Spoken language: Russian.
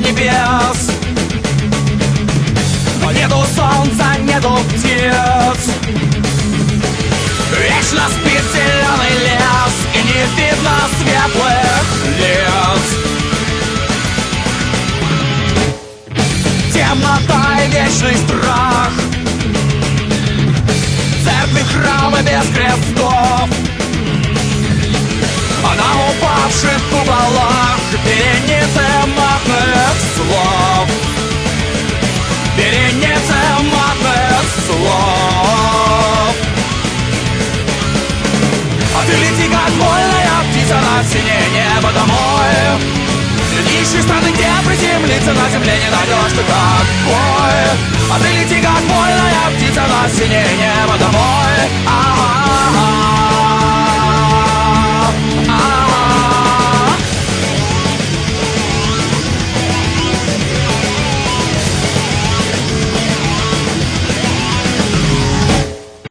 небес. Нету солнца, нету птиц. Вечно спит зеленый лес, и не видно светлых лиц. Темнота и вечный страх, церкви, храмы без крестов, а на упавших куполах вереницы матных слов. Вереницы матных слов. А ты лети, как вольная птица, над синее небо домой. Нищей страны, где приземлиться на земле не найдешь ты как бой. А ты лети, как вольная птица, над синее небо домой.